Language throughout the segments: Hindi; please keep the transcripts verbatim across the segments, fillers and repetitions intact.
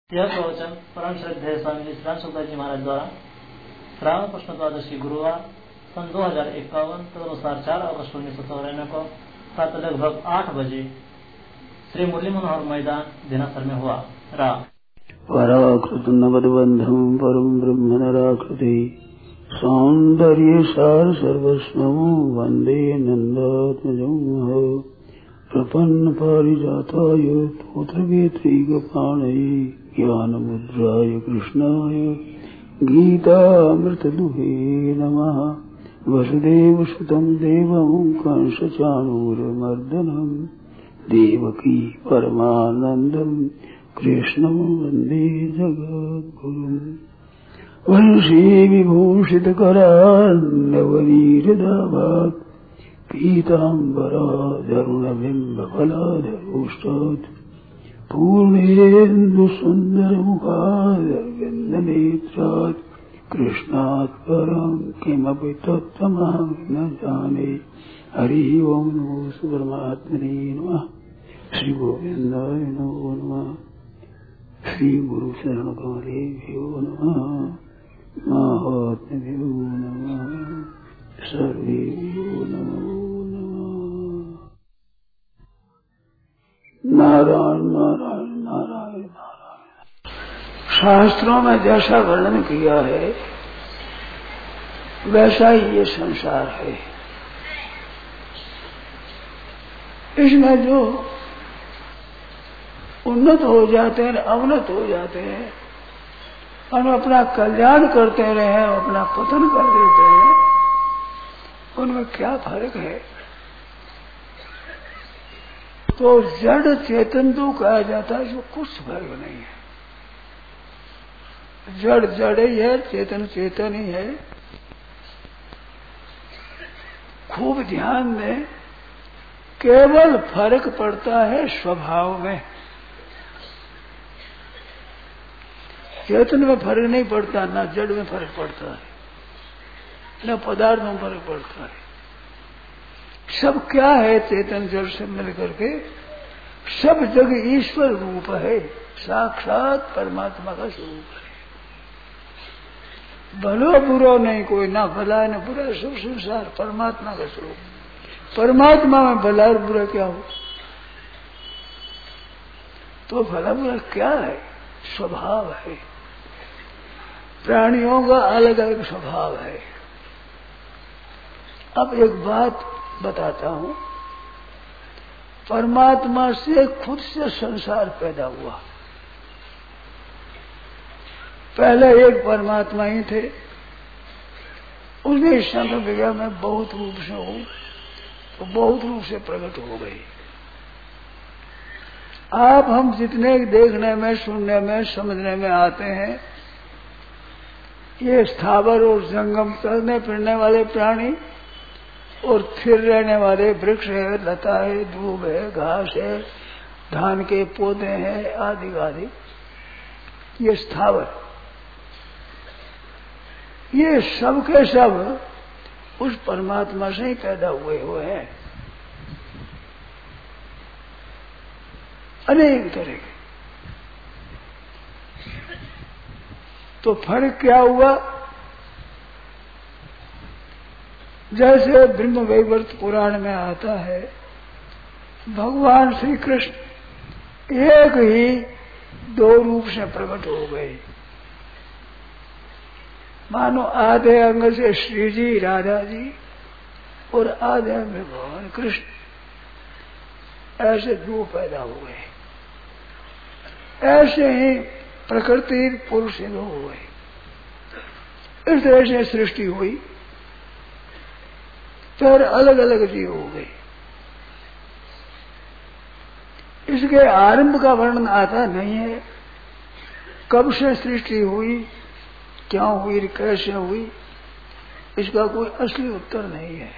यह प्रवचन परम श्रद्धेय स्वामी श्री सुखदास जी महाराज द्वारा श्रावण कृष्ण द्वादशी गुरुवार सन दो हजार इक्यावन तदनुसार चार अगस्त उन्नीस सौ चौरानवे को प्रातः लगभग आठ बजे श्री मुरली मनोहर मैदान दिनासर में हुआ। राम पराकृत नवदबंधम परम ब्रह्म नराकृति सौंदर्य सार सर्वस्वम वंदे नंदात्मजं प्रपन्न पारिजाताय पुत्रवेत्रैकपाणये ज्ञानमुद्राय कृष्णाय गीतामृतदुहे नमः। वसुदेवसुतं देवं कंसचाणूरमर्दनं देवकी परमानन्दं कृष्णं वन्दे जगद्गुरुम्। वंशी विभूषितकरान्नवनीरदाभात् पीताम्बराधरुणबिम्बफलाधरोष्टात् पूर्णेन्दुसुन्दरमुखादरविन्दनेत्रात् कृष्णात् परं किमपि तत्त्वमहं न जाने। हरि ओं नमो परमात्मने नमः। श्री गोविन्दाय नमो नमः। श्री गुरु शरण कमलेभ्यो नमः। महात्म्यो नमः। सर्वेभ्यो नमो नमः। नारायण नारायण नारायण नारायण। शास्त्रों में जैसा वर्णन किया है वैसा ही ये संसार है। इसमें जो उन्नत हो जाते हैं अवनत हो जाते हैं और अपना कल्याण करते रहे अपना पतन कर देते हैं, उनमें क्या फर्क है? तो जड़ चेतन तो कहा जाता है, जो कुछ फर्क नहीं है। जड़ जड़ ही है, चेतन चेतन ही है। खूब ध्यान दें, केवल फर्क पड़ता है स्वभाव में। चेतन में फर्क नहीं पड़ता, ना जड़ में फर्क पड़ता है, न पदार्थ में फर्क पड़ता है। सब क्या है? चेतन जड़ से मिलकर के सब जग ईश्वर रूप है, साक्षात परमात्मा का स्वरूप है। भलो बुरो नहीं कोई, ना भला न बुरा, सब संसार परमात्मा का स्वरूप। परमात्मा में भला और बुरा क्या हो? तो भला बुरा क्या है? स्वभाव है। प्राणियों का अलग अलग स्वभाव है। अब एक बात बताता हूं, परमात्मा से खुद से संसार पैदा हुआ। पहले एक परमात्मा ही थे, उसने इस संत विज्ञान में बहुत रूप से हो तो बहुत रूप से प्रकट हो गई। आप हम जितने देखने में, सुनने में, समझने में आते हैं, ये स्थावर और जंगम चलने फिरने वाले प्राणी और फिर रहने वाले वृक्ष है, लता है, दूब है, घास है, धान के पौधे हैं, आदि आदि, ये स्थावर, ये सब के सब उस परमात्मा से ही पैदा हुए हुए हैं, अनेक तरह के। तो फर्क क्या हुआ? जैसे ब्रह्म वैवर्त पुराण में आता है, भगवान श्री कृष्ण एक ही दो रूप से प्रकट हो गए। मानो आधे अंग से श्री जी राधा जी और आधे अंग में भगवान कृष्ण, ऐसे दो पैदा हो गए। ऐसे ही प्रकृति पुरुष दो हो गए। इस तरह से सृष्टि हुई, फिर अलग अलग जीव हो गए। इसके आरंभ का वर्णन आता नहीं है, कब से सृष्टि हुई, क्या हुई, कैसे हुई, इसका कोई असली उत्तर नहीं है।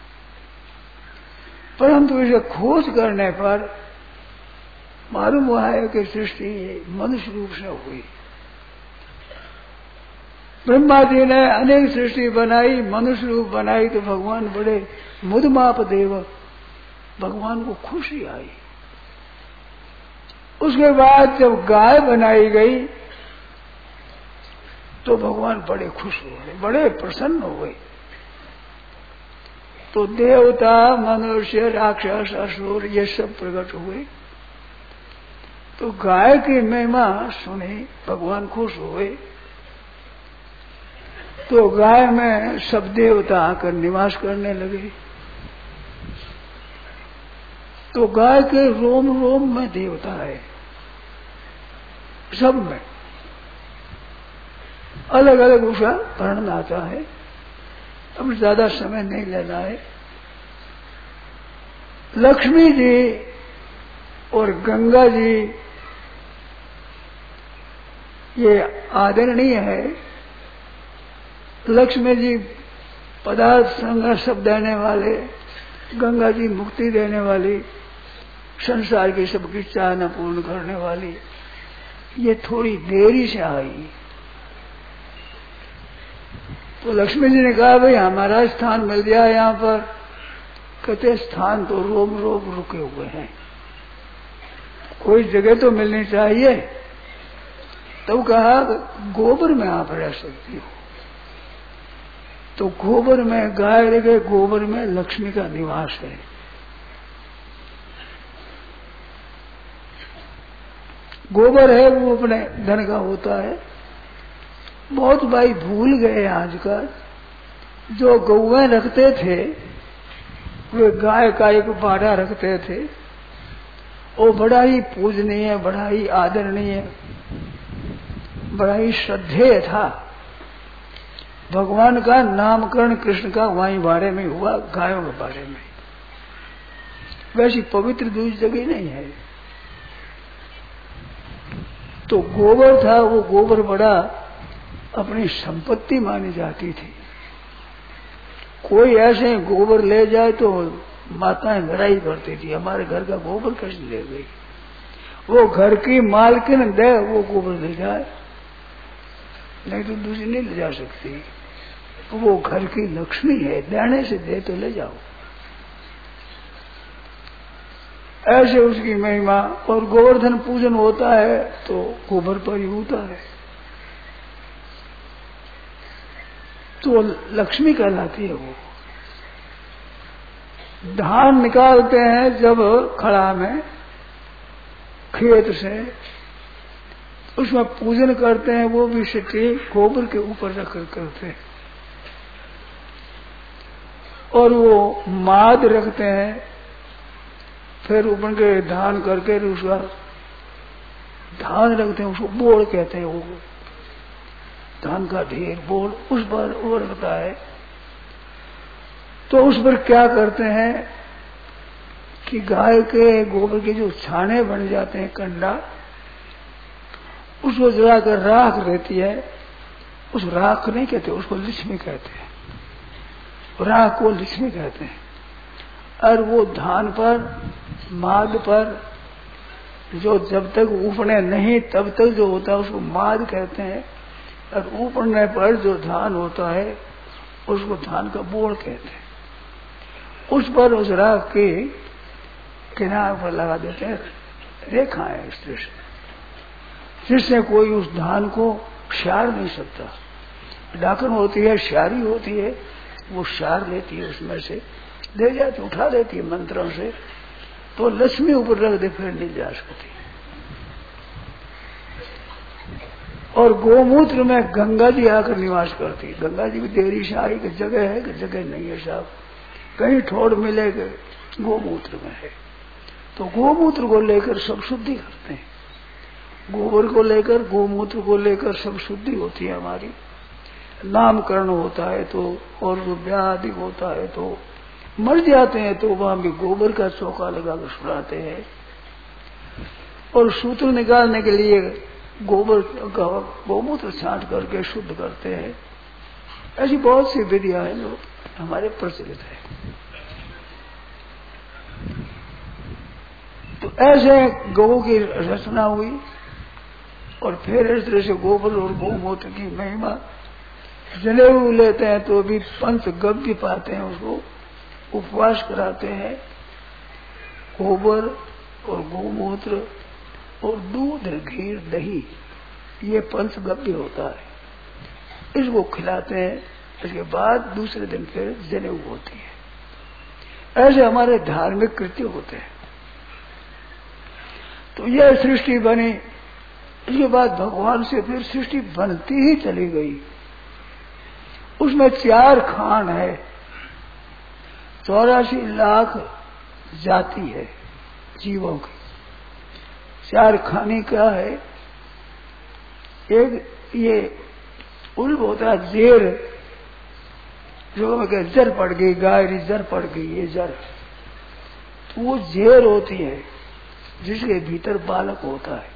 परंतु इसे खोज करने पर मालूम हुआ है कि सृष्टि मनुष्य रूप से हुई। ब्रह्मा जी ने अनेक सृष्टि बनाई, मनुष्य रूप बनाई, तो भगवान बड़े मुदमाप देव, भगवान को खुशी आई। उसके बाद जब गाय बनाई गई तो भगवान बड़े खुश हो गए, बड़े प्रसन्न हो गए। तो देवता, मनुष्य, राक्षस, असुर ये सब प्रकट हुए। तो गाय की महिमा सुनी, भगवान खुश हुए। तो गाय में सब देवता आकर निवास करने लगे। तो गाय के रोम रोम में देवता है, सब में अलग अलग उसका वर्णन आता है। अब ज्यादा समय नहीं लेना है। लक्ष्मी जी और गंगा जी ये आदरणीय है। लक्ष्मी जी पदार्थ संघर्ष सब देने वाले, गंगा जी मुक्ति देने वाली, संसार की सबकी चाहना पूर्ण करने वाली। ये थोड़ी देरी से आई। तो लक्ष्मी जी ने कहा भाई हमारा स्थान मिल गया यहाँ पर। कहते स्थान तो रोम रोम रुके हुए हैं, कोई जगह तो मिलनी चाहिए। तो कहा गोबर में आप रह सकती हो। तो गोबर में गाय रखे, गोबर में लक्ष्मी का निवास है। गोबर है वो अपने धन का होता है। बहुत भाई भूल गए आजकल। जो गौएं रखते थे वे गाय का एक बाड़ा रखते थे। वो बड़ा ही पूजनीय, बड़ा ही आदरणीय, बड़ा ही श्रद्धेय था। भगवान का नामकरण कृष्ण का वहीं बारे में हुआ, गायों के बारे में। वैसी पवित्र दूसरी जगह नहीं है। तो गोबर था, वो गोबर बड़ा अपनी संपत्ति मानी जाती थी। कोई ऐसे गोबर ले जाए तो माताएं लड़ाई करती थी, हमारे घर का गोबर कैसे ले गई। वो घर की मालकिन दे वो गोबर ले जाए, नहीं तो दूसरी नहीं ले जा सकती। वो घर की लक्ष्मी है, देने से दे तो ले जाओ। ऐसे उसकी महिमा। और गोवर्धन पूजन होता है तो गोबर पर ही होता है। तो लक्ष्मी कहलाती है वो। धान निकालते हैं जब खड़ा में खेत से, उसमें पूजन करते हैं, वो भी सिटी गोबर के ऊपर रखकर करते हैं। और वो माद रखते हैं, फिर ऊपर के धान करके उसका धान रखते हैं, उसको बोड़ कहते हैं। वो धान का ढेर बोड़ उस पर वो रखता है। तो उस पर क्या करते हैं कि गाय के गोबर के जो छाने बन जाते हैं, कंडा, उसको जलाकर राख रहती है। उस राख नहीं कहते, उसको लक्ष्मी कहते हैं। राख को लक्ष्मी कहते हैं। और वो धान पर, माद पर जो जब तक ऊपने नहीं तब तक जो होता है उसको माद कहते हैं। और ऊपरने पर जो धान होता है उसको धान का बोड़ कहते हैं। उस पर उस राख के किनारे पर लगा देते हैं रेखाएं इस तरह से, जिससे कोई उस धान को शार नहीं सकता। डाकन होती है, शारी होती है, वो शार लेती है, उसमें से ले जाती, उठा लेती है मंत्रों से। तो लक्ष्मी ऊपर रख दे, फिर नहीं जा सकती। और गोमूत्र में गंगा जी आकर निवास करती। गंगा जी भी देरी से आई कि जगह है कि जगह नहीं है साहब, कहीं ठोड़ मिलेगा, गोमूत्र में है। तो गोमूत्र को लेकर सब शुद्धि करते हैं। गोबर को लेकर, गोमूत्र को लेकर सब शुद्धि होती है हमारी। नामकरण होता है तो, और जो ब्याह आदि होता है तो, मर जाते हैं तो वहां भी गोबर का चौका लगाकर सुनाते हैं। और सूत्र निकालने के लिए गोबर का गोमूत्र छांट करके शुद्ध करते हैं। ऐसी बहुत सी विधियां हैं जो हमारे प्रचलित है। तो ऐसे गौ की रचना हुई। और फिर इस तरह से गोबर और गोमूत्र की महिमा जनेऊ लेते हैं तो भी पंच गव्य पाते हैं, उसको उपवास कराते हैं। गोबर और गोमूत्र और दूध घी दही ये पंचगव्य होता है, इसको खिलाते हैं। इसके बाद दूसरे दिन फिर जनेऊ होती है। ऐसे हमारे धार्मिक कृत्य होते हैं। तो यह सृष्टि बनी, इसके बाद भगवान से फिर सृष्टि बनती ही चली गई। उसमें चार खान है, चौरासी लाख जाति है जीवों की। चार खानी क्या है? एक ये उल्ब होता है जेर, जो मैं कह जर पड़ गई, गाय जर पड़ गई, ये जर, तो वो जेर होती है जिसके भीतर बालक होता है।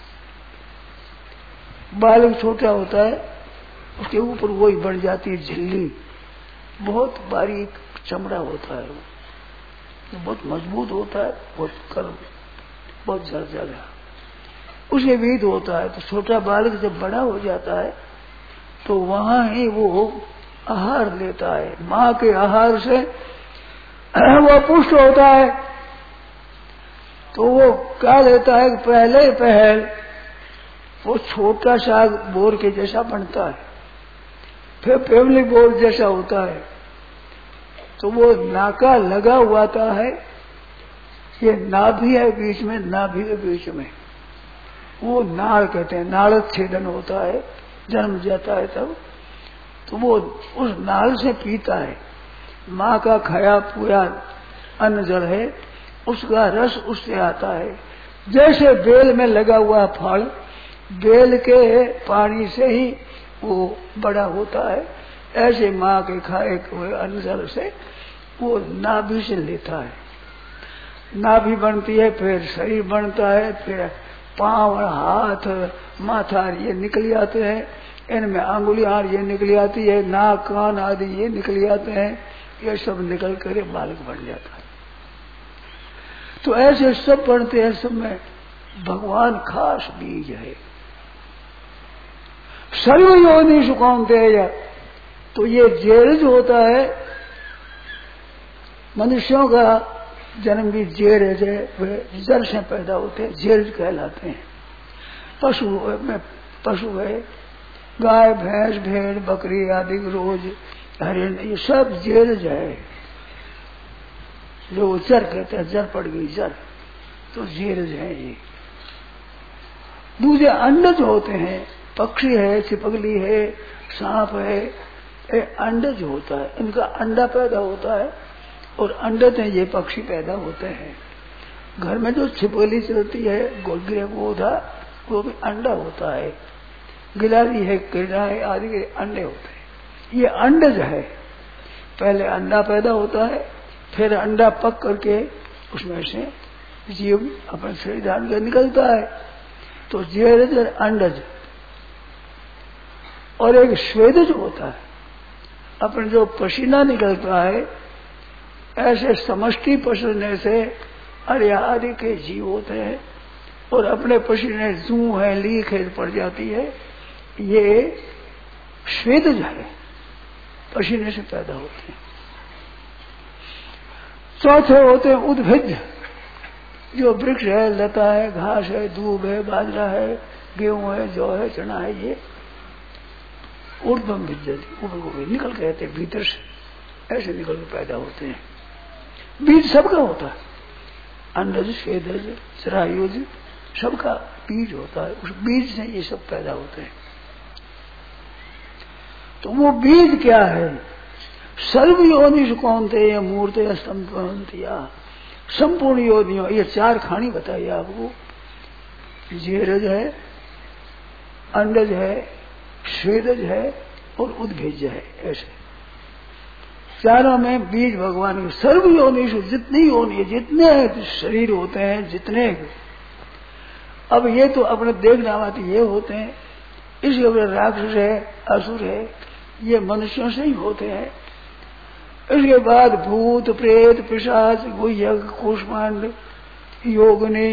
बालक छोटा होता है, उसके ऊपर वही बन जाती है झिल्ली, बहुत बारीक चमड़ा होता है, वो बहुत मजबूत होता है, बहुत गर्म, बहुत जर्जर, उसके बीत होता है। तो छोटा बालक जब बड़ा हो जाता है तो वहां ही वो आहार लेता है, माँ के आहार से वो पुष्ट होता है। तो वो क्या लेता है? पहले पहल वो छोटा सा बोर के जैसा बनता है, फिर फैमिली बोर जैसा होता है, तो वो नाका लगा हुआ था है, ये नाभि है बीच में, नाभि के बीच में वो नाड़ कहते हैं, नाड़ छेदन होता है, जन्म जाता है तब, तो वो उस नाड़ से पीता है। माँ का खाया पूरा अन्न जल है, उसका रस उससे आता है। जैसे बेल में लगा हुआ फल बेल के पानी से ही वो बड़ा होता है, ऐसे माँ के खाए हुए अन्न जल से वो नाभि से लेता है। नाभि बनती है, फिर शरीर बनता है, फिर पांव, हाथ, माथा ये निकल आते हैं, इनमें अंगुलियां ये निकल आती है, नाक, कान आदि ये निकल आते हैं, ये सब निकल कर बालक बन जाता है। तो ऐसे सब बनते हैं, सब में भगवान खास बीज है। सर्व योनि सुकौन्तेय, तो ये जेरज होता है, मनुष्यों का जन्म भी जेरज है, वे जर से पैदा होते हैं, जेरज कहलाते हैं। पशु में पशु है, गाय, भैंस, भेड़, बकरी आदि, रोज, हरिण, ये सब जेरज है, जो जर कहते हैं, जर पड़ गई जर, तो जेरज है ये। दूसरे अंडज होते हैं, पक्षी है, छिपकली है, सांप है, ये अंडज होता है, इनका अंडा पैदा होता है, और अंडे से ये पक्षी पैदा होते हैं। घर में जो छिपकली चलती है, गोलगिरे पौधा, वो भी अंडा होता है, गिलारी है, कीड़ा है आदि के अंडे होते हैं। ये अंडज है, पहले अंडा पैदा होता है, फिर अंडा पक करके उसमें से जीव अपने शरीर धारण कर निकलता है, तो जेरज अंडज। और एक स्वेदज होता है, अपने जो पसीना निकलता है, ऐसे समष्टि पसीने से अर्या आदि के जीव होते हैं, और अपने पसीने जू है, लीक है पड़ जाती है, ये स्वेदज है, पसीने से पैदा होते हैं। चौथे होते हैं उद्भिज, जो वृक्ष है, लता है, घास है, दूब है, बाजरा है, गेहूं है, जौ है, चना है, ये ऊर्ध्वम भिज्जति, ऊपर को निकल के रहते भीतर से, ऐसे निकल के पैदा होते हैं। बीज सबका होता है, अंडज, स्वेदज, चरायुज, सबका बीज होता है, उस बीज से ये सब पैदा होते हैं। तो वो बीज क्या है? सर्व योनिषु कौन्तेय मूर्तय संपन्नतया, संपूर्ण योनियों, ये चार खानी बताइए आपको, जेरज है, अंडज है, स्वेदज है और उद्भिज है, ऐसे चारों में बीज भगवान के। सर्व योनिषु, जितनी योनि, जितने शरीर होते हैं, जितने, अब ये तो अपने देखने वाले ये होते हैं, इसके ऊपर राक्षस है, असुर है, ये मनुष्यों से ही होते हैं। इसके बाद भूत, प्रेत, पिशाच, गुह्यक, कूष्मांड, योगिनी,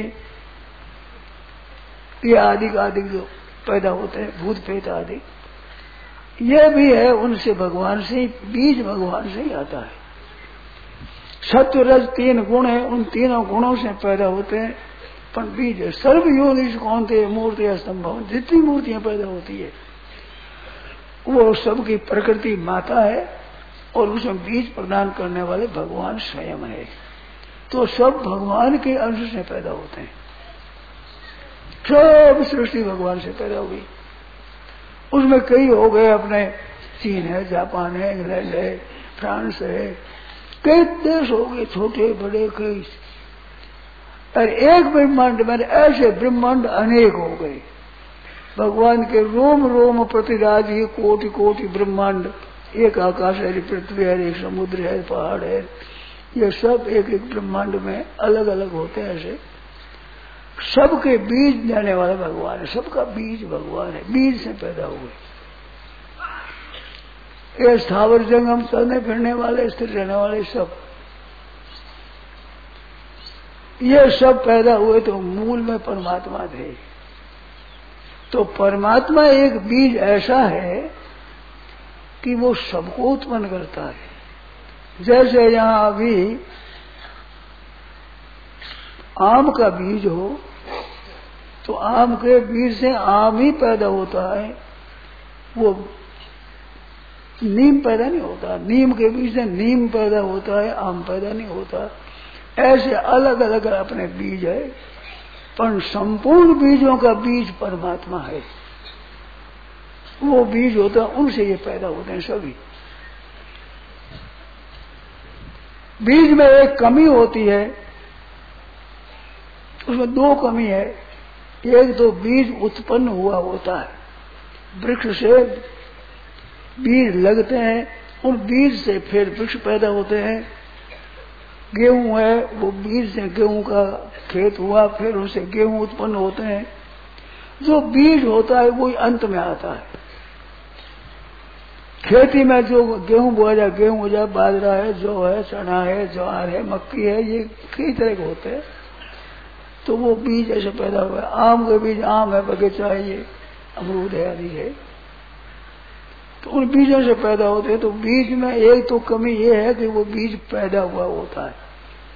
ये आदि आदि जो पैदा होते हैं, भूत प्रेत आदि, ये भी है उनसे, भगवान से ही, बीज भगवान से ही आता है। सत्व रज तीन गुण है, उन तीनों गुणों से पैदा होते हैं। पर बीज है। सर्व योनिष कौन थे मूर्ति असंभव, जितनी मूर्तियां पैदा होती है वो सबकी प्रकृति माता है और उसमें बीज प्रदान करने वाले भगवान स्वयं है। तो सब भगवान के अंश से पैदा होते हैं, सब सृष्टि भगवान से पैदा हुई। उसमें कई हो गए अपने, चीन है, जापान है, इंग्लैंड है, फ्रांस है, कई देश हो गए छोटे बड़े कई। और एक ब्रह्मांड में ऐसे ब्रह्मांड अनेक हो गए। भगवान के रोम रोम प्रतिराज ही कोटि कोटि ब्रह्मांड, एक आकाश है, पृथ्वी है, एक समुद्र है, पहाड़ है, ये सब एक एक ब्रह्मांड में अलग अलग होते हैं। ऐसे सबके बीज देने वाला भगवान है, सबका बीज भगवान है, बीज से पैदा हुए। ये स्थावर जंगम चलने फिरने वाले, स्थिर रहने वाले सब, ये सब पैदा हुए तो मूल में परमात्मा थे। तो परमात्मा एक बीज ऐसा है कि वो सबको उत्पन्न करता है। जैसे यहां अभी आम का बीज हो तो आम के बीज से आम ही पैदा होता है, वो नीम पैदा नहीं होता। नीम के बीज से नीम पैदा होता है, आम पैदा नहीं होता। ऐसे अलग अलग अपने बीज है, पर संपूर्ण बीजों का बीज परमात्मा है। वो बीज होता है, उनसे ये पैदा होते हैं सभी। बीज में एक कमी होती है, उसमें दो कमी है। एक तो बीज उत्पन्न हुआ होता है, वृक्ष से बीज लगते हैं, उन बीज से फिर वृक्ष पैदा होते हैं। गेहूं है, वो बीज से गेहूं का खेत हुआ, फिर उनसे गेहूं उत्पन्न होते हैं। जो बीज होता है वही अंत में आता है। खेती में जो गेहूं बोया जाए, गेहूं हो जाए, बाजरा है, जौ है, चना है, ज्वार है, मक्की है, ये कई तरह के होते हैं। तो वो बीज ऐसे पैदा हुआ है। आम के बीज, आम है, बगीचा है, ये अमरूद है, आदि है, तो उन बीजों से पैदा होते हैं। तो बीज में एक तो कमी ये है कि वो बीज पैदा हुआ होता है,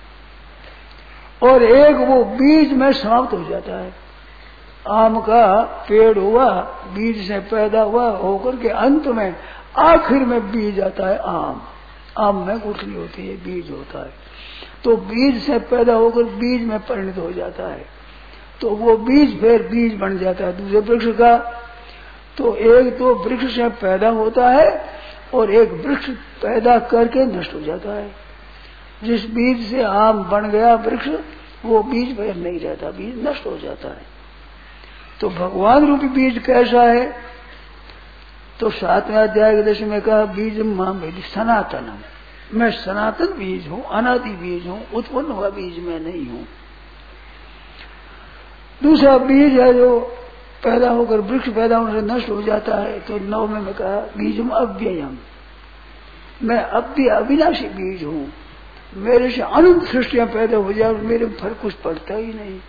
और एक वो बीज में समाप्त हो जाता है। आम का पेड़ हुआ, बीज से पैदा हुआ होकर के अंत में आखिर में बीज आता है आम। आम में गुठली होती है, बीज होता है। तो बीज से पैदा होकर बीज में परिणत हो जाता है। तो वो बीज फिर बीज बन जाता है दूसरे वृक्ष का। तो एक तो वृक्ष से पैदा होता है और एक वृक्ष पैदा करके नष्ट हो जाता है। जिस बीज से आम बन गया वृक्ष, वो बीज फिर नहीं रहता, बीज नष्ट हो जाता है। तो भगवान रूपी बीज कैसा है? तो सातवें अध्याय के दशम में कहा, बीज माम वेदी सनातनम, मैं सनातन बीज हूं, अनादि बीज हूं, उत्पन्न हुआ बीज मैं नहीं हूं। दूसरा बीज है जो पैदा होकर वृक्ष पैदा होने से नष्ट हो जाता है। तो नौवें में कहा, बीजम अव्ययम, मैं अव्यय अविनाशी बीज हूं, मेरे से अनंत सृष्टियां पैदा हो जाए और मेरे पर कुछ पड़ता ही नहीं।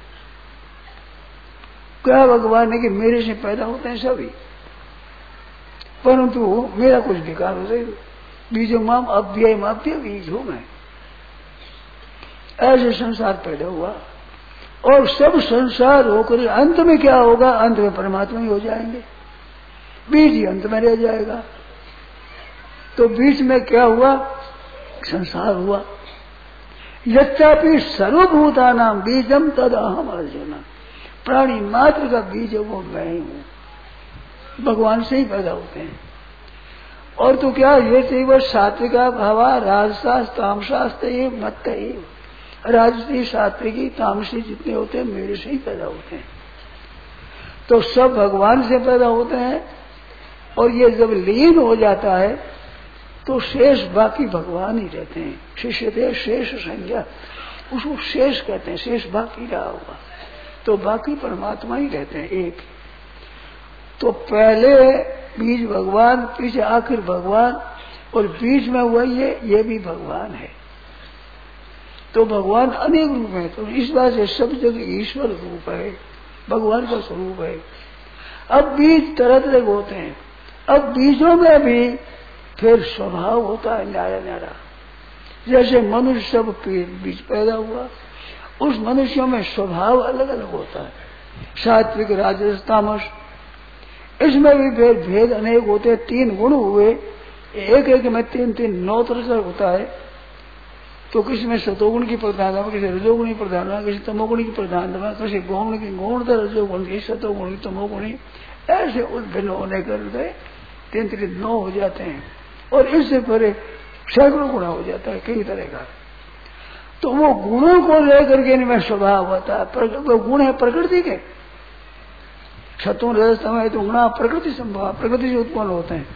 क्या भगवान ने कि मेरे से पैदा होते हैं सभी, परंतु मेरा कुछ विकार हो जाए। बीजो माम अव्यय अव्यय बीज हूं मैं। ऐसे संसार पैदा हुआ और सब संसार होकर अंत में क्या होगा? अंत में परमात्मा ही हो जाएंगे, बीज ही अंत में रह जाएगा। तो बीच में क्या हुआ? संसार हुआ। यच्चापि सर्वभूता नाम बीजम तद अहम अर्जुन, प्राणी मात्र का बीज है वो मैं ही हूं। भगवान से ही पैदा होते हैं। और तो क्या, ये चाहिए सात्विका भावा राजसास तामसास ये मत ही, राजसी सात्विकी तामसी जितने होते हैं मेरे से ही पैदा होते हैं। तो सब भगवान से पैदा होते हैं। और ये जब लीन हो जाता है तो शेष बाकी भगवान ही रहते हैं। शिष्य थे शेष संज्ञा, उसको शेष कहते हैं, शेष बाकी रहा होगा। तो बाकी परमात्मा ही रहते हैं एक। तो पहले बीज भगवान, पीछे आखिर भगवान, और बीच में हुआ ये ये भी भगवान है। तो भगवान अनेक रूप है। तो इस बात से सब जगह ईश्वर रूप है, भगवान का स्वरूप है। अब बीज तरह तरह होते हैं। अब बीजों में भी फिर स्वभाव होता है न्यारा न्यारा। जैसे मनुष्य सब बीज पैदा हुआ, उस मनुष्यों में स्वभाव अलग अलग होता है, सात्विक, राजस, तामस। इसमें भी भेद भेद अनेक होते हैं। तीन गुण हुए, एक एक में तीन तीन नौ तरह से होता है। तो किसी में सतोगुण की प्रधानता, किसी रजोगुण की प्रधानता, किसी तमोगुण की प्रधानता, किसी गौण की गौणता, रजोगुण की, सतोगुण की, तमोगुणी, ऐसे उद्भिन्न होने करके तीन तीन नौ हो जाते हैं। और इससे परे सैकड़ों गुणा हो जाता है कई तरह का। तो वो गुणों को लेकर के इनमें स्वभाव होता है। वो गुण है प्रकृति के, सत्व रजस तम है तो गुणा प्रकृति संभव, प्रकृति से उत्पन्न होते हैं।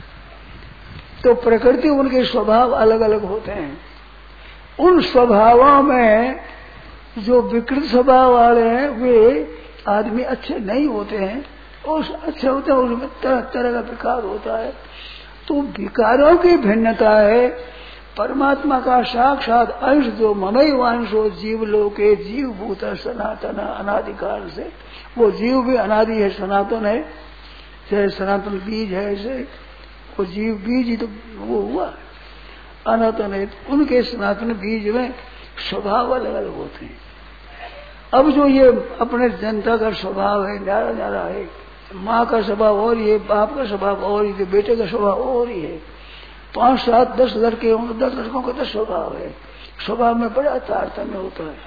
तो प्रकृति उनके स्वभाव अलग अलग होते हैं। उन स्वभावों में जो विकृत स्वभाव वाले हैं वे आदमी अच्छे नहीं होते हैं, और अच्छे होते हैं उसमें तरह तरह का विकार होता है। तो विकारों की भिन्नता है। परमात्मा का साक्षात अंश जो ममई वांशो जीव लोके जीव भूत सनातन अनादिकाल से, वो जीव भी अनादि है, सनातन है, जैसे सनातन बीज है, ऐसे वो जीव बीज ही तो वो हुआ अनातन है। उनके सनातन बीज में स्वभाव अलग अलग होते हैं। अब जो ये अपने जनता का स्वभाव है न्यारा न्यारा है, माँ का स्वभाव और ये, बाप का स्वभाव और ये, बेटे का स्वभाव और ही है। पांच सात दस लड़के होंगे, दस लड़कों का दस स्वभाव है, स्वभाव में बड़ा तारतम्य होता है।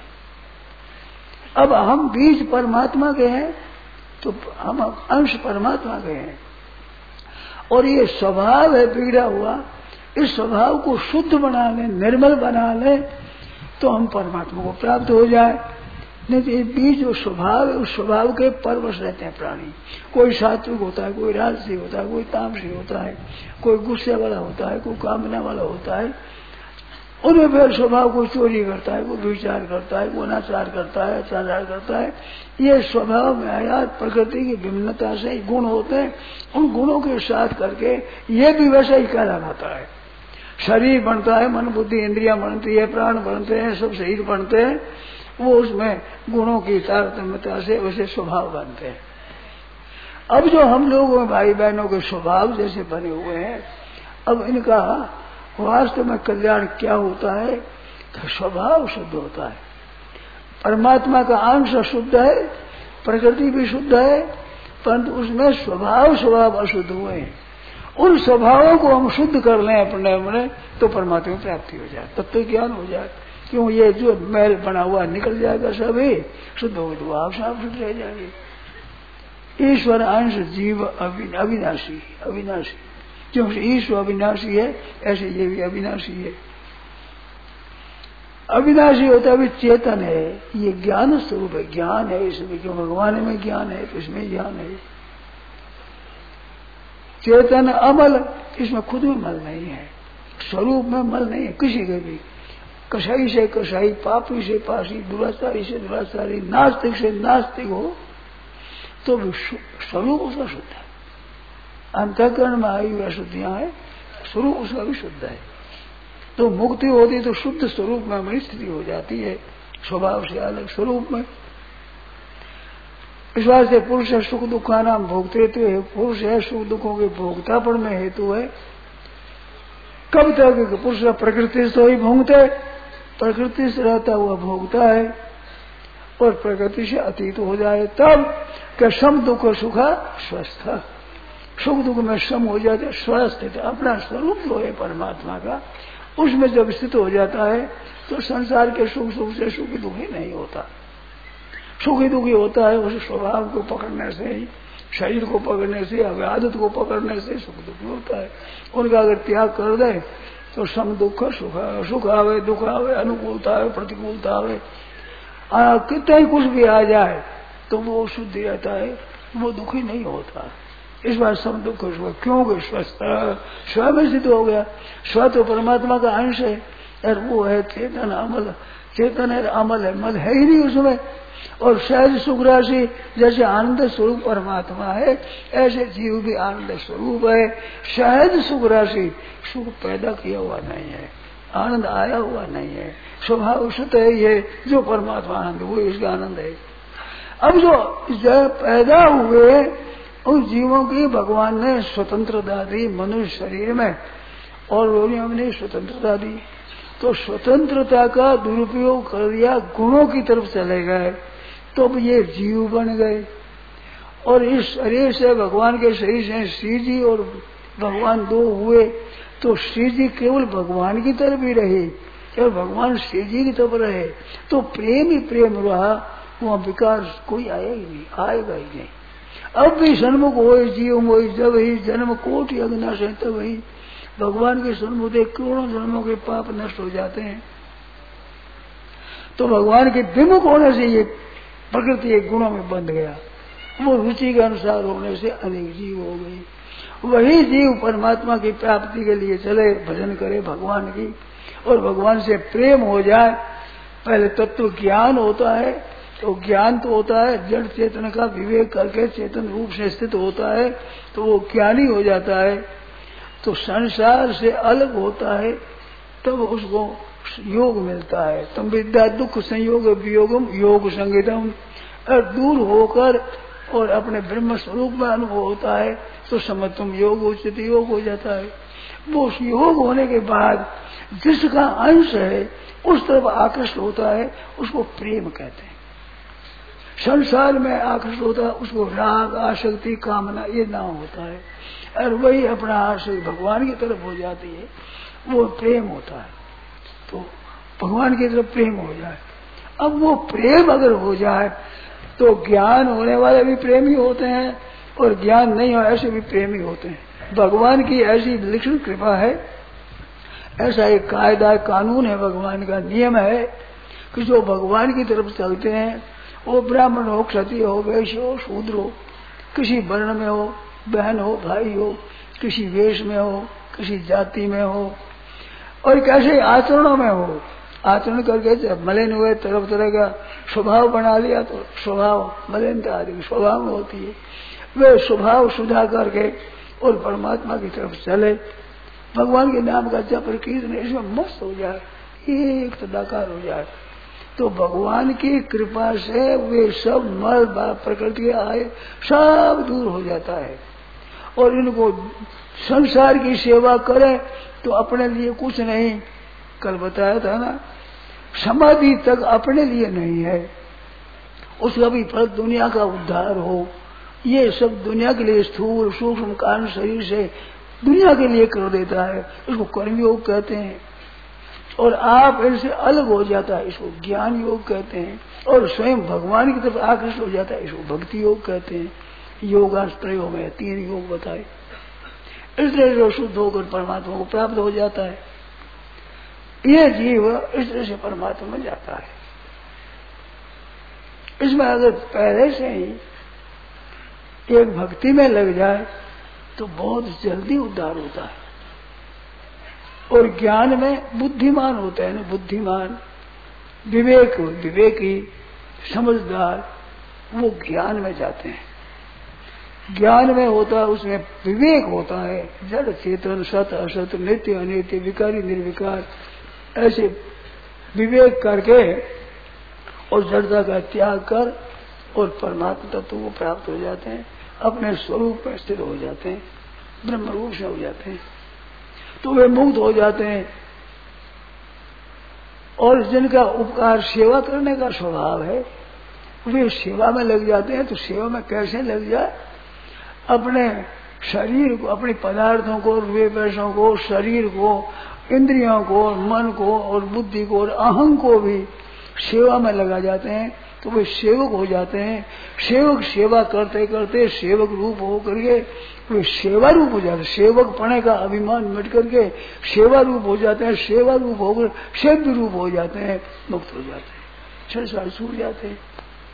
अब हम बीज परमात्मा के हैं, तो हम अंश परमात्मा के हैं, और ये स्वभाव है बिगड़ा हुआ, इस स्वभाव को शुद्ध बना ले, निर्मल बना ले, तो हम परमात्मा को प्राप्त हो जाए। नहीं तो ये बीज जो स्वभाव है, उस स्वभाव के परवश रहते हैं प्राणी। कोई सात्विक होता है, कोई राजसी होता है, कोई तामसी होता है, कोई गुस्से वाला होता है, कोई कामना वाला होता है। उनमें फिर स्वभाव कोई चोरी करता है, कोई विचार करता है, कोई अनाचार करता है, चालार करता है। ये स्वभाव में आया, प्रकृति की भिन्नता से गुण होते हैं। उन गुणों के साथ करके ये भी वैसा ही कहलाता है। शरीर बनता है, मन बुद्धि इंद्रिया बनती है, प्राण बनते हैं, सब शरीर बनते हैं। वो उसमें गुणों की तारतम्यता से वैसे स्वभाव बनते हैं। अब जो हम लोग भाई बहनों के स्वभाव जैसे बने हुए हैं, अब इनका वास्तव में कल्याण क्या होता है? तो स्वभाव शुद्ध होता है। परमात्मा का अंश शुद्ध है, प्रकृति भी शुद्ध है, परंतु उसमें स्वभाव स्वभाव अशुद्ध हुए हैं। उन स्वभावों को हम शुद्ध कर लें अपने अपने, तो परमात्मा की प्राप्ति हो जाए, तत्व ज्ञान हो जाए। क्यों? ये जो मैल बना हुआ निकल जाएगा, सभी शुद्ध हो तो आप साफ शुद्ध रह जाएंगे। ईश्वर अंश जीव अविनाशी, अविनाशी क्योंकि ईश्वर अविनाशी है, ऐसे ये भी अविनाशी है। अविनाशी होता भी चेतन है, ये ज्ञान स्वरूप है, ज्ञान है इसमें। क्यों? भगवान में ज्ञान है तो इसमें ज्ञान है। चेतन अमल, इसमें खुद में मल नहीं है, स्वरूप में मल नहीं है किसी के भी। कसाई से कसाई, पापी से पापी, दुराचारी से दुराचारी, नास्तिक से नास्तिक हो तो स्वरूप उसका शुद्ध है। अंतःकरण में आई हुई अशुद्धियां है, स्वरूप उसका भी शुद्ध है। तो मुक्ति होती तो शुद्ध स्वरूप में हमारी स्थिति हो जाती है, स्वभाव से अलग स्वरूप में। इस बात से पुरुष है सुख दुखा नाम भोगते थे, पुरुष है सुख दुखों के भोगतापन में हेतु है। कब तक? पुरुष प्रकृति से ही भोगते, प्रकृति से रहता हुआ भोगता है, और प्रकृति से अतीत हो जाए तब क्या सम दुख सुखा स्वस्थ, सुख दुख में सम हो जाते, स्वस्थ। अपना स्वरूप जो है परमात्मा का, उसमें जब स्थित हो जाता है तो संसार के सुख सुख से सुखी दुखी नहीं होता। सुखी दुखी होता है उस स्वभाव को पकड़ने से ही, शरीर को पकड़ने से, आदत को पकड़ने से सुख दुखी होता है। उनका अगर त्याग कर दे तो सम दुख सुख, सुख आवे दुख आवे, अनुकूलता आवे प्रतिकूलता आवे, कितना ही कुछ भी आ जाए तो वो शुद्ध रहता है, वो दुखी नहीं होता। इस बार सम दुख सुख क्यों? स्वस्थ स्व में सिद्ध हो गया। स्व तो परमात्मा का अंश है, और वो है चेतन अमल, चेतन है अमल है, मल है ही नहीं उसमें। और सहज सुख राशि, जैसे आनंद स्वरूप परमात्मा है, ऐसे जीव भी आनंद स्वरूप है। सहज सुख राशि, सुख पैदा किया हुआ नहीं है, आनंद आया हुआ नहीं है, स्वभाव शुद्ध है। ये जो परमात्मा आनंद वो इसका आनंद है। अब जो पैदा हुए उन जीवों की भगवान ने स्वतंत्रता दी मनुष्य शरीर में, और रोगियों में स्वतंत्रता दी। तो स्वतंत्रता का दुरुपयोग कर दिया, गुणों की तरफ चले गए, तो अब ये जीव बन गए। और इस शरीर से भगवान के शरीर से श्री जी और भगवान दो हुए, तो श्री जी केवल भगवान की तरफ ही रहे, केवल भगवान श्री जी की तरफ रहे, तो प्रेम ही प्रेम रहा, वहाँ विकार कोई आया ही नहीं, आएगा ही नहीं। अब भी सन्मुख हो जीव मोहि जब ही जन्म कोटि अग्नि से तब ही, भगवान के सन्मुख करोड़ों जन्मों के पाप नष्ट हो जाते हैं। तो भगवान के विमुख होने से ये प्रकृति एक गुणों में बंध गया, वो रुचि के अनुसार होने से अनेक जीव हो गए। वही जीव परमात्मा की प्राप्ति के लिए चले, भजन करे भगवान की, और भगवान से प्रेम हो जाए। पहले तत्व ज्ञान होता है, तो ज्ञान तो होता है जड़ चेतन का विवेक करके चेतन रूप से स्थित होता है, तो वो ज्ञानी हो जाता है। तो संसार से अलग होता है, तब उसको योग मिलता है। तुम विद्या दुख संयोग वियोगम योग संगीतम, और दूर होकर और अपने ब्रह्म स्वरूप में अनुभव होता है, तो समझ तुम योग उचित योग हो जाता है। वो उस योग होने के बाद जिसका अंश है उस तरफ आकृष्ट होता है, उसको प्रेम कहते हैं। संसार में आकृष्ट होता है, उसको राग आसक्ति कामना ये नाम होता है, और वही अपना आसक्ति भगवान की तरफ हो जाती है, वो प्रेम होता है। तो भगवान की तरफ प्रेम हो जाए, अब वो प्रेम अगर हो जाए तो ज्ञान होने वाले भी प्रेमी होते हैं, और ज्ञान नहीं हो ऐसे भी प्रेमी होते हैं। भगवान की ऐसी विलक्षण कृपा है, ऐसा एक कायदा कानून है, भगवान का नियम है कि जो भगवान की तरफ चलते हैं, वो ब्राह्मण हो, क्षत्रिय हो, वैश्य हो, शूद्र हो, किसी वर्ण में हो, बहन हो, भाई हो, किसी वेश में हो, किसी जाति में हो, और कैसे आचरणों में हो, आचरण करके जब मलिन हुए तरफ तरह का स्वभाव बना लिया, तो स्वभाव मलिनता आदि स्वभाव में होती है, वे स्वभाव सुधा करके और परमात्मा की तरफ चले, भगवान के नाम का जप कीर्तन इसमें मस्त हो जाए, एक तदाकार हो जाए, तो भगवान की कृपा से वे सब मल प्रकृति आए सब दूर हो जाता है। और इनको संसार की सेवा करें तो अपने लिए कुछ नहीं, कल बताया था ना, समाधि तक अपने लिए नहीं है, उसका भी फल दुनिया का उद्धार हो। ये सब दुनिया के लिए स्थूल सूक्ष्म कारण शरीर से दुनिया के लिए कर देता है, इसको कर्मयोग कहते हैं। और आप इनसे अलग हो जाता है, इसको ज्ञान योग कहते हैं। और स्वयं भगवान की तरफ आकृष्ट हो जाता है, इसको भक्ति योग कहते हैं। योगाश्रयों में तीन योग बताए, इसलिए जो शुद्ध होकर परमात्मा को प्राप्त हो जाता है, ये जीव इस तरह से परमात्मा में जाता है। इसमें अगर पहले से ही एक भक्ति में लग जाए तो बहुत जल्दी उद्धार होता है। और ज्ञान में बुद्धिमान होता है ना, बुद्धिमान विवेक विवेकी समझदार, वो ज्ञान में जाते हैं। ज्ञान में होता है, उसमें विवेक होता है, जड़ चेतन सत असत नित्य अनित्य विकारी निर्विकार, ऐसे विवेक करके और जड़ता का त्याग कर और परमात्मा तत्व को प्राप्त हो जाते हैं, अपने स्वरूप में स्थिर हो जाते हैं, ब्रह्म रूप से हो जाते हैं, तो वे मुक्त हो जाते हैं। और जिनका उपकार सेवा करने का स्वभाव है, वे सेवा में लग जाते हैं। तो सेवा में कैसे लग जाए, अपने शरीर को, अपने पदार्थों को, रुपये पैसों को, शरीर को, इंद्रियों को, मन को और बुद्धि को और अहं को भी सेवा में लगा जाते हैं, तो वे सेवक हो जाते हैं। सेवक सेवा करते करते सेवक रूप हो करके वे सेवा रूप हो जाते हैं। सेवक पने का अभिमान मिट करके सेवा रूप हो जाते हैं, सेवा रूप होकर सेव्य रूप हो जाते हैं, मुक्त हो जाते हैं, संसार छूट जाते हैं।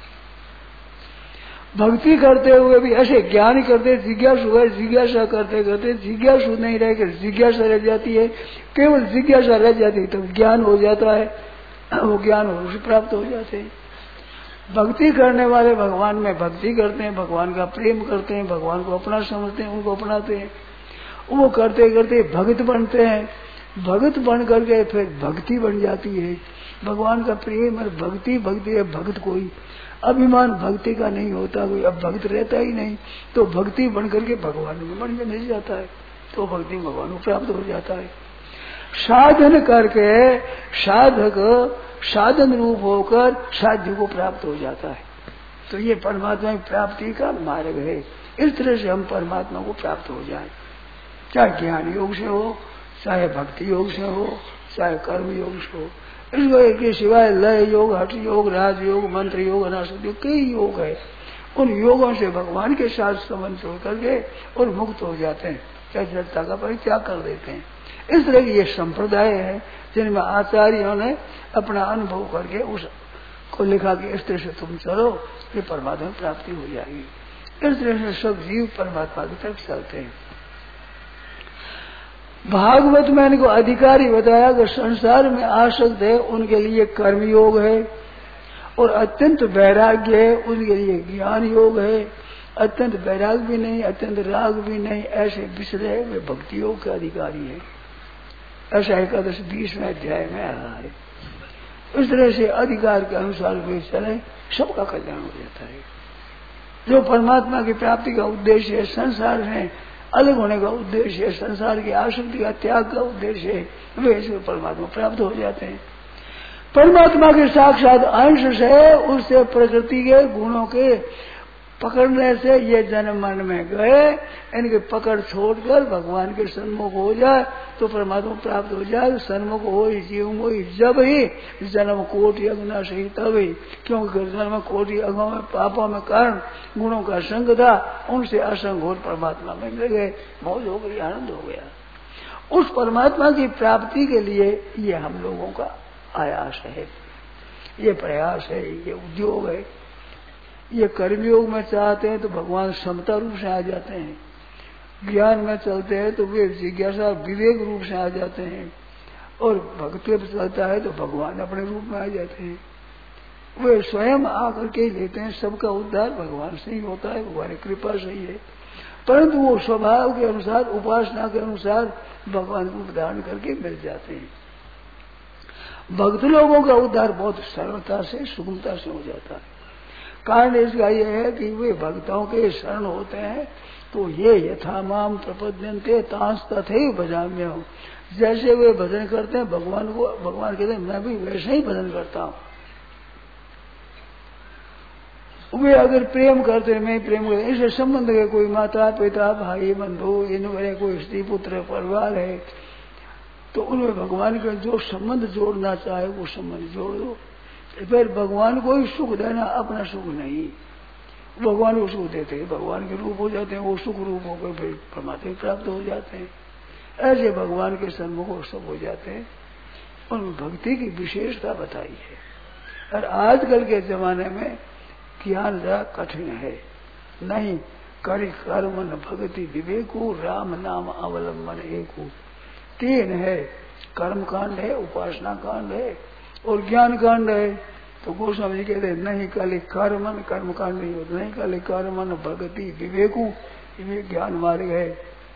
भक्ति करते हुए भी ऐसे ज्ञान करते, जिज्ञासु है, जिज्ञासा करते करते जिज्ञासु नहीं रह कर जिज्ञासा रह जाती है, केवल जिज्ञासा रह जाती है, तो ज्ञान हो जाता है, वो ज्ञान हो उसे प्राप्त हो जाते हैं। भक्ति करने वाले भगवान में भक्ति करते हैं, भगवान का प्रेम करते हैं, भगवान को अपना समझते हैं, उनको अपनाते हैं, वो करते करते भगत बनते हैं। भगत बन करके फिर भक्ति बन जाती है। भगवान का प्रेम और भक्ति, भक्ति है भगत कोई अभिमान भक्ति का नहीं होता, कोई अब भक्त रहता ही नहीं, तो भक्ति बन करके भगवान में बन मिल जाता है, तो भक्ति भगवान को प्राप्त हो जाता है। साधन करके साधक साधन रूप होकर साध्य को प्राप्त हो जाता है। तो ये परमात्मा की प्राप्ति का मार्ग है। इस तरह से हम परमात्मा को प्राप्त हो जाए, चाहे ज्ञान योग से हो, चाहे भक्ति योग से हो, चाहे कर्म योग से हो। इसके सिवाय लय योग, हठ योग, राज योग, मंत्र योग, अनासक्त योग, कई योग है। उन योगों से भगवान के साथ संबंध छोड़ करके और मुक्त हो जाते हैं, चाहे जड़ता का परित्याग कर देते हैं। इस तरह की ये संप्रदाय है जिनमें आचार्यों ने अपना अनुभव करके उस को लिखा कि इस तरह से तुम चलो, ये परमात्मा प्राप्ति हो जाएगी। इस तरह से सब जीव परमात्मा की तरफ चलते हैं। भागवत में इनको अधिकारी बताया कि संसार में आसक्त है उनके लिए कर्म योग है, और अत्यंत वैराग्य है उनके लिए ज्ञान योग है। अत्यंत वैराग भी नहीं, अत्यंत राग भी नहीं, ऐसे विषय वे भक्ति योग के अधिकारी है। ऐसा एकादश बीसवें अध्याय में आ रहा है। इस तरह से अधिकार के अनुसार वे चले, सबका कल्याण हो जाता है। जो परमात्मा की प्राप्ति का उद्देश्य है, संसार में अलग होने का उद्देश्य है, संसार की आसक्ति का त्याग का उद्देश्य है, वे इसमें परमात्मा प्राप्त हो जाते हैं। परमात्मा के साक्षात अंश से उससे प्रकृति के गुणों के पकड़ने से ये जन्म मन में गए, इनके पकड़ छोड़कर भगवान के सन्मुख हो जाए तो परमात्मा प्राप्त हो जाए। सन्मुख हो ही जीव हो ही जब ही जन्म कोटि अग्ना सही तब ही, क्योंकि जन्म कोटि अगों में पापों में कारण गुणों का संग था, उनसे असंग हो परमात्मा में मिल गए, मौज हो गई, आनंद हो गया। उस परमात्मा की प्राप्ति के लिए ये हम लोगों का आयास है, ये प्रयास है, ये उद्योग है। ये कर्मयोग में चाहते हैं तो भगवान समता रूप से आ जाते हैं, ज्ञान में चलते हैं तो वे जिज्ञासा विवेक रूप से आ जाते हैं, और भक्ति में चलता है तो भगवान अपने रूप में आ जाते हैं। वे स्वयं आकर के लेते हैं। सबका उद्धार भगवान से ही होता है, भगवान की कृपा से ही है। परंतु वो स्वभाव के अनुसार, उपासना के अनुसार भगवान को धारण करके मिल जाते हैं। भक्त लोगों का उद्धार बहुत सरलता से, सुगमता से हो जाता है। कारण इसका यह है कि वे भक्तों के शरण होते हैं तो ये यथा माम प्रपद्यन्ते तांस तथैव भजाम्यहम्। जैसे वे भजन करते हैं भगवान को, भगवान कहते हैं मैं भी वैसे ही भजन करता हूँ। वे अगर प्रेम करते हैं मैं प्रेम करते, इससे संबंध है कोई माता पिता भाई बंधु, इनमें कोई स्त्री पुत्र परिवार है, तो उनमें भगवान का जो संबंध जोड़ना चाहे वो संबंध जोड़ दो। फिर भगवान को ही सुख देना, अपना सुख नहीं। भगवान को सुख देते हैं, भगवान के रूप हो जाते हैं, वो सुख रूप होकर फिर परमात्मा प्राप्त हो जाते हैं। ऐसे भगवान के सन्मुख सब हो जाते हैं। उन भक्ति की विशेषता बताई है। और आजकल के जमाने में ज्ञान जरा कठिन है, नहीं करी कर्म न भक्ति विवेकु राम नाम अवलंबन एकु। तीन है, कर्म कांड है, उपासना कांड है और ज्ञान कांड है। तो गोस्वामी जी कहते हैं नहीं काले कर्मन, कर्म कांड नहीं होता, नहीं काले कर्मन भक्ति विवेकु, विवेक ज्ञान मार्ग है।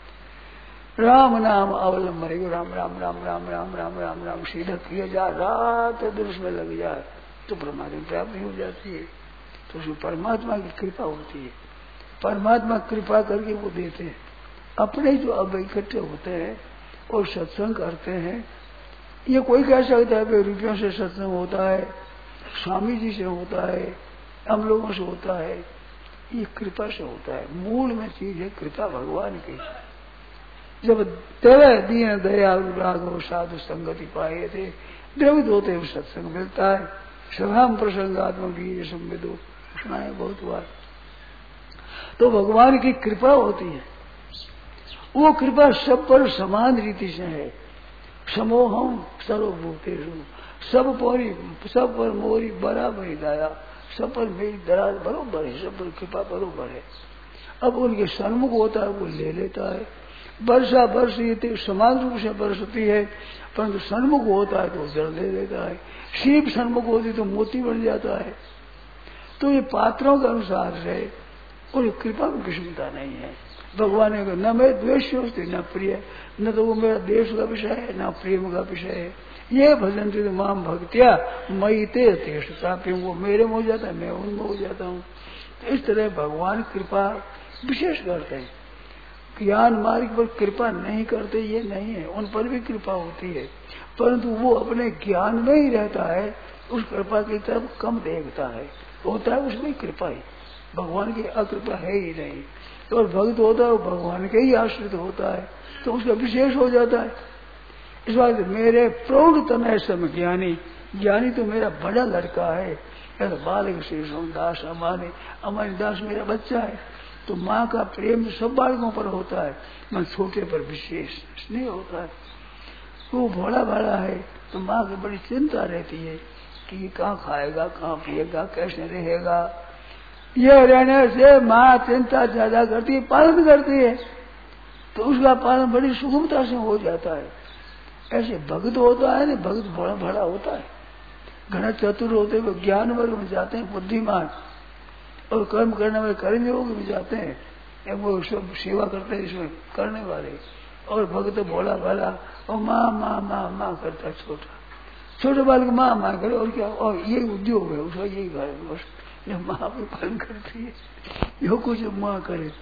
राम नाम अवलंबन, राम राम राम राम राम राम राम राम सीधा किया जाए, रात दिन उसमें लग जाए तो परमात्मा प्राप्ति हो जाती है। तो उसमें परमात्मा की कृपा होती है। परमात्मा कृपा करके वो देते हैं। अपने जो अब इकट्ठे होते हैं और सत्संग करते हैं, ये कोई कह सकता है कि रुपयों से सत्संग होता है, स्वामी जी से होता है, हम लोगों से होता है। ये कृपा से होता है। मूल में चीज है कृपा भगवान की। जब तेरे दीन दया राघव साधु संगति पाए थे, द्रवित होते हुए सत्संग मिलता है। सभाम प्रसंगात्मक बीज संविदो सुना है बहुत बार। तो भगवान की कृपा होती है। वो कृपा सब पर समान रीति से है। समोहम सर्वभूतेषु, सब पर सब पर मोरी बराबर दया, सब पर मेरी दराज बरोबर है, सब पर कृपा बरोबर है। अब उनके सन्मुख होता है वो ले लेता है। वर्षा वर्ष ये समान रूप से बरसती है, परंतु सन्मुख होता है तो जल ले लेता है। सीप सन्मुख होती तो मोती बन जाता है। तो ये पात्रों के अनुसार है और कृपा में विषमता नहीं है। भगवान ने न मैं द्वेष होती न प्रिय, न तो वो मेरा देश का विषय है न प्रेम का विषय है। ये भजन तो माम भक्तिया मई ते तेषता प्रेम, वो मेरे में हो जाता है, मैं उनमें हो जाता हूँ। तो इस तरह भगवान कृपा विशेष करते हैं। ज्ञान मार्ग पर कृपा नहीं करते ये नहीं है, उन पर भी कृपा होती है, परंतु वो अपने ज्ञान में ही रहता है, उस कृपा की तरफ कम देखता है, होता है उसमें कृपा ही, भगवान की अकृपा है ही नहीं। और भक्त होता है वो भगवान के ही आश्रित होता है, तो उसका विशेष हो जाता है। इस बात मेरे प्रौढ़तम है सम ज्ञानी, ज्ञानी तो मेरा बड़ा लड़का है, तो बालक श्री दास अमानी, अमानी दास मेरा बच्चा है। तो माँ का प्रेम सब बालकों पर होता है, मैं छोटे पर विशेष नहीं होता है। वो भोला भाला है तो माँ की बड़ी चिंता रहती है कि कहाँ खाएगा, कहाँ पिएगा, कैसे रहेगा। ये रहने से माँ चिंता ज्यादा करती है, पालन करती है, तो उसका पालन बड़ी सुगमता से हो जाता है। ऐसे भक्त होता है ना, भक्त भोला भाला होता है, घना चतुर होते हुए ज्ञान वर्ग में जाते हैं, बुद्धिमान और कर्म करने वाले कर्मयोग में जाते हैं, वो सब सेवा करते हैं इसमें करने वाले। और भक्त भोला भाला और माँ माँ माँ माँ करता है, छोटा छोटे बालक माँ माँ करे, और क्या, और यही उद्योग है उसका, यही घर बस माँ भी पालन करती है, जो कुछ माँ करे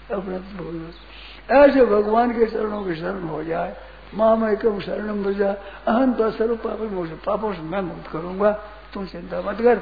अपना। ऐसे भगवान के चरणों की शरण हो जाए, माँ मैं कम शरणम बजा अहम तो सर्व पापों मुझे पापों से मैं मुक्त करूंगा, तुम चिंता मत कर।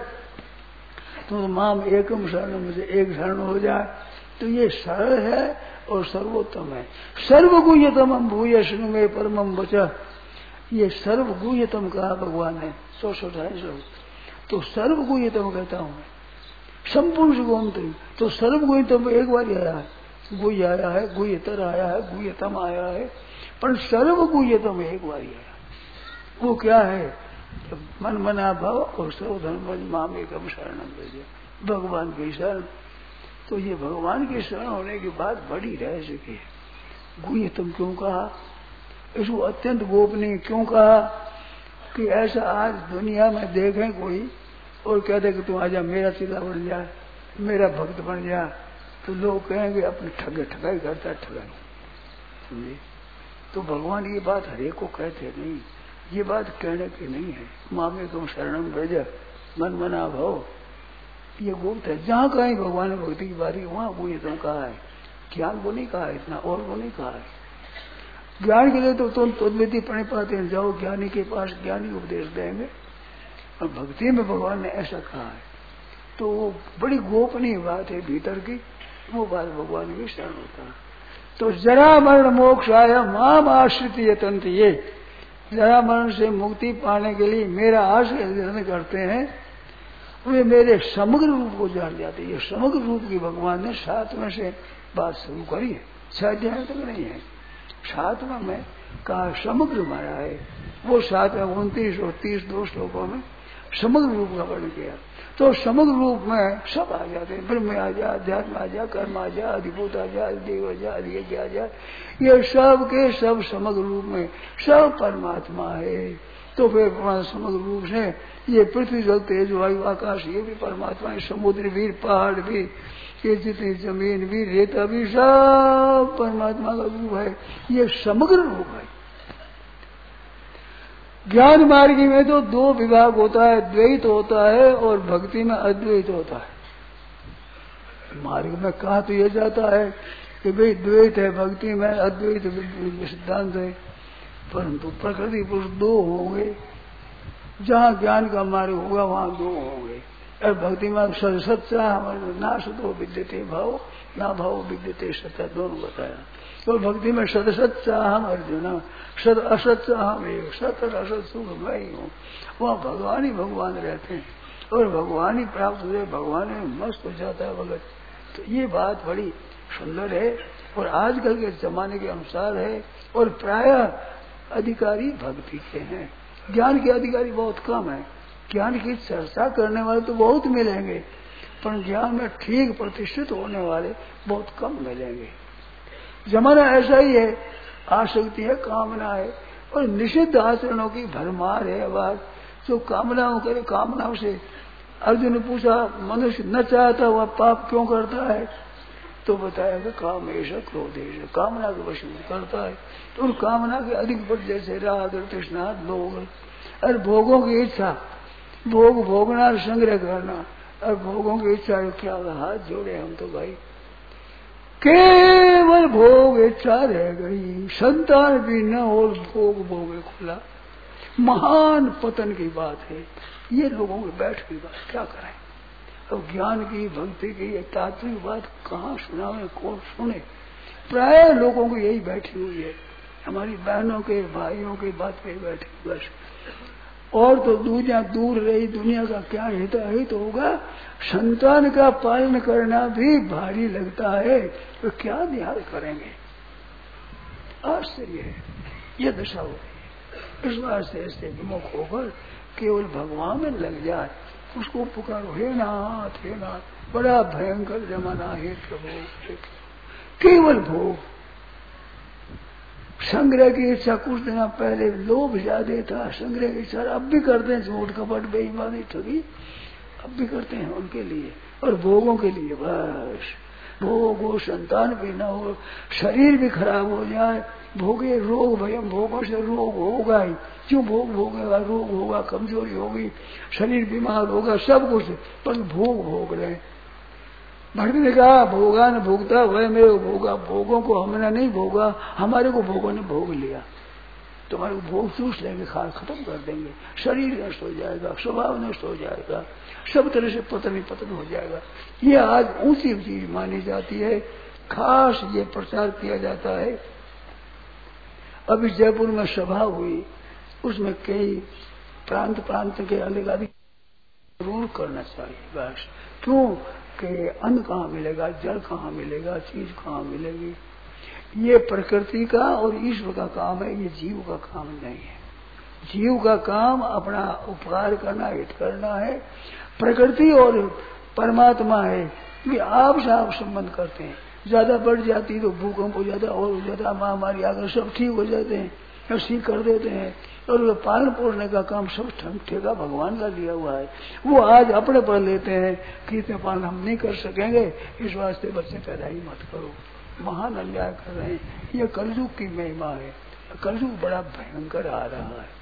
तो माँ में एकम शरण मुझे एक शरण हो जाए, तो ये सरल है और सर्वोत्तम है। सर्वगुह्यतम भूय शुनु में परमम बचा, ये सर्वगुह्यतम कहा भगवान ने सौ सौ ढाई सौ, तो सर्वगुह्यतम कहता हूँ मैं, संपूर्ण गोमतम। तो सर्वगुह्यतम एक बार आया है, गुह्य आया है, गुह्यतर आया है, गुह्यतम आया है, पर सर्वगुह्यतम एक बार आया। वो क्या है, मन मना भाव और सर्वधर्म माम एकम शरणम भेजे, भगवान की शरण। तो ये भगवान की शरण होने की बात बड़ी रहस्य की है। गुह्यतम क्यों कहा, इसको अत्यंत गोपनीय क्यों कहा, कि ऐसा आज दुनिया में देखें कोई और कहते कि तुम आजा मेरा चिल्ला बन जा, मेरा भक्त बन जा, तो लोग कहेंगे अपने ठगे ठगाई करता ठगाई, समझे। तो भगवान ये बात हरेक को कहते नहीं, ये बात कहने की नहीं है। मामे तुम शरणम भेजा मन मना भाव, ये गुप्त है। जहाँ कहीं भगवान ने भक्ति की बारी वहाँ वो ये तुम कहा है, ज्ञान को नहीं कहा है, इतना और को नहीं कहा है। ज्ञान के लिए तो तुम तद्विधि पढ़े पाते हैं, जाओ ज्ञानी के पास, ज्ञानी उपदेश देंगे। और भक्ति में भगवान ने ऐसा कहा है, तो वो बड़ी गोपनीय बात है भीतर की, वो बात भगवान की शरण होता है। तो जरा मरण मोक्ष आया माम आश्रित यतंत्र, ये जरा मरण से मुक्ति पाने के लिए मेरा आश्रय ग्रहण करते हैं, वे मेरे समग्र रूप को जान जाते हैं। ये समग्र रूप की भगवान ने सातवें से बात शुरू करी है, छह अध्याय तक नहीं है, सातवें में कहा समग्र माया है। वो सातवें उनतीस और तीस दो श्लोकों में समग्र रूप का वर्णन किया। तो समग्र रूप में सब आ जाते हैं, ब्रह्म आ जा, अध्यात्म आ जा, कर्म आ जा, अधिभूत आ जा, देव आ जा, यज्ञ आ जा, ये सब के सब समग्र रूप में सब परमात्मा है। तो फिर समग्र रूप से ये पृथ्वी जल तेज वायु आकाश ये भी परमात्मा है, समुद्र भी, पहाड़ भी, ये जितनी जमीन भी, रेता भी, सब परमात्मा का रूप है। ये समग्र रूप है। ज्ञान मार्ग में तो दो विभाग होता है, द्वैत होता है और भक्ति में अद्वैत होता है। मार्ग में कहा तो ये जाता है कि भाई द्वैत है, भक्ति में अद्वैत सिद्धांत है, परंतु प्रकृति पुरुष दो होंगे। जहाँ ज्ञान का मार्ग होगा वहाँ दो होंगे। और भक्ति में सच्चा हमारे ना सतो विद्यते भाव, ना भाव विद्यते सत्य, दोनों बताया। तो भक्ति में सद सच्चा हम अर्जुन, सद असच्चा हम एक, सत और असत सुख मैं ही हूँ। वहाँ भगवान ही भगवान रहते हैं और भगवान ही प्राप्त हो जाए, भगवान में मस्त हो जाता है भगत। तो ये बात बड़ी सुंदर है और आजकल के जमाने के अनुसार है। और प्रायः अधिकारी भक्ति के हैं, ज्ञान के अधिकारी बहुत कम है। ज्ञान की चर्चा करने वाले तो बहुत मिलेंगे, पर ज्ञान में ठीक प्रतिष्ठित होने वाले बहुत कम मिलेंगे। जमाना ऐसा ही है, आसक्ति है, कामना है और निषिद्ध आचरणों की भरमार है। आवाज जो कामनाओं करे, कामनाओं से अर्जुन ने पूछा मनुष्य न चाहता हुआ पाप क्यों करता है, तो बताया कि काम ऐसा क्रोध ऐसा, कामना के वश में करता है। तो उन कामना के अधिक बढ़ जैसे राग तृष्णा लोग और भोगों की इच्छा, भोग भोगना संग्रह करना और भोगों की इच्छा क्या, हाथ जोड़े हम तो भाई, केवल भोग इच्छा रह गई, संतान भी न और भोग भोगे खुला। महान पतन की बात है ये। लोगों में बैठ की बात क्या करें। अब ज्ञान की, भक्ति की, तात्विक बात कहाँ सुनावे, कौन सुने। प्राय लोगों को यही बैठी हुई है, हमारी बहनों के भाइयों की बात पे बैठी बस। और तो दुनिया दूर रही, दुनिया का क्या हित हित होगा। संतान का पालन करना भी भारी लगता है, तो क्या ध्यान करेंगे। आश्चर्य है, ये दशा हो रही है। इस बार से ऐसे विमुख होकर केवल भगवान में लग जाए, उसको पुकारो, हे नाथ हे नाथ। बड़ा भयंकर जमाना है प्रभु। केवल भोग, संग्रह की इच्छा। कुछ दिन पहले लोभ ज्यादा था, संग्रह की इच्छा अब भी करते हैं, झूठ कपट बेईमानी ठगी अब भी करते हैं उनके लिए और भोगों के लिए। बस भोग हो, संतान भी ना हो, शरीर भी खराब हो जाए, भोगे रोग भयम, भोगों से रोग होगा ही। क्यों भोग भोगेगा, रोग होगा, कमजोरी होगी, शरीर बीमार होगा, सब कुछ। पर भोग भोग रहे। भक्त ने कहा भोगा न भोगता वह मेरे भोगा। भोगों को हमने नहीं भोगा, हमारे को भोगों ने भोग लिया। तुम्हारे को भोग चूस लेंगे, खा खत्म कर देंगे, शरीर नष्ट हो जाएगा, स्वभाव नष्ट हो जाएगा, सब तरह से पतन ही पतन हो जाएगा। ये आज ऊंची चीज मानी जाती है, खास ये प्रचार किया जाता है। अभी जयपुर में सभा हुई, उसमें कई प्रांत प्रांत के अलग अलग जरूर करना चाहिए। बस क्यों कि अन्न कहाँ मिलेगा, जल कहाँ मिलेगा, चीज कहाँ मिलेगी। ये प्रकृति का और ईश्वर का काम है, ये जीव का काम नहीं है। जीव का काम अपना उपकार करना, हित करना है। प्रकृति और परमात्मा है कि आपसे आप संबंध करते हैं। ज्यादा बढ़ जाती तो भूकंप हो जाता और ज्यादा महामारी आकर सब ठीक हो जाते हैं, ठीक कर देते हैं। और वो पालन पोषने का काम सब ठेका भगवान का दिया हुआ है। वो आज अपने पर लेते हैं कि इतने पालन हम नहीं कर सकेंगे, इस वास्ते बच्चे पैदा ही मत करो। महान अन्याय कर रहे हैं। ये कलयुग की महिमा है। कलयुग बड़ा भयंकर आ रहा है।